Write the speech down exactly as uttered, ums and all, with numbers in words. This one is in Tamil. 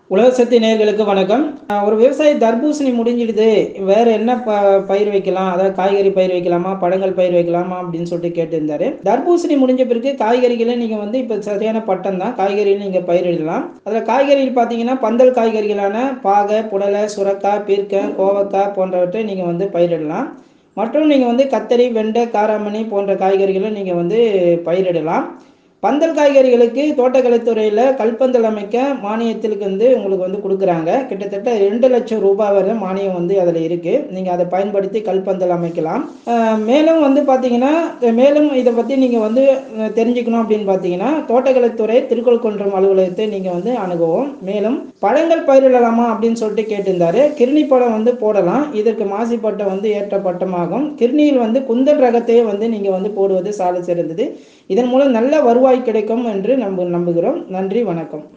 உலகசக்தி நேயர்களுக்கு வணக்கம். அஹ் ஒரு விவசாயி தர்பூசணி முடிஞ்சிடுது, வேற என்ன ப பயிர் வைக்கலாம், அதாவது காய்கறி பயிர் வைக்கலாமா, பழங்கள் பயிர் வைக்கலாமா அப்படின்னு சொல்லிட்டு கேட்டிருந்தாரு. தர்பூசணி முடிஞ்ச பிறகு காய்கறிகளை நீங்க வந்து இப்ப சரியான பட்டம் தான், காய்கறிகள் நீங்க பயிரிடலாம். அதுல காய்கறிகள் பார்த்தீங்கன்னா பந்தல் காய்கறிகளான பாகை, புடலை, சுரக்காய், பீர்க்கன், கோவக்காய் போன்றவற்றை நீங்க வந்து பயிரிடலாம். மற்றும் நீங்க வந்து கத்தரி, வெண்டை, காராமணி போன்ற காய்கறிகளை நீங்க வந்து பயிரிடலாம். பந்தல் காய்கறிகளுக்கு தோட்டக்கலைத்துறையில் கல்பந்தல் அமைக்க மானியத்திற்கு வந்து உங்களுக்கு வந்து கொடுக்குறாங்க. கிட்டத்தட்ட ரெண்டு லட்சம் ரூபாய் வரை மானியம் வந்து அதில் இருக்கு. நீங்கள் அதை பயன்படுத்தி கல்பந்தல் அமைக்கலாம். அஹ் மேலும் வந்து பார்த்தீங்கன்னா, மேலும் இதை பற்றி நீங்கள் வந்து அஹ் தெரிஞ்சுக்கணும் அப்படின்னு பார்த்தீங்கன்னா, தோட்டக்கலைத்துறை திருக்கழுக்குன்றம் அலுவலகத்தை நீங்கள் வந்து அணுகவும். மேலும் பழங்கள் பயிரிடலாமா அப்படின்னு சொல்லிட்டு கேட்டிருந்தாரு. கிர்னி பழம் வந்து போடலாம். இதற்கு மாசி பட்டம் வந்து ஏற்ற பட்டமாகும். கிர்னியில் வந்து குந்தல் ரகத்தையே வந்து நீங்கள் வந்து போடுவது சால சிறந்தது. இதன் மூலம் நல்ல வருவாய் கிடைக்கும் என்று நம்பு நம்புகிறோம். நன்றி, வணக்கம்.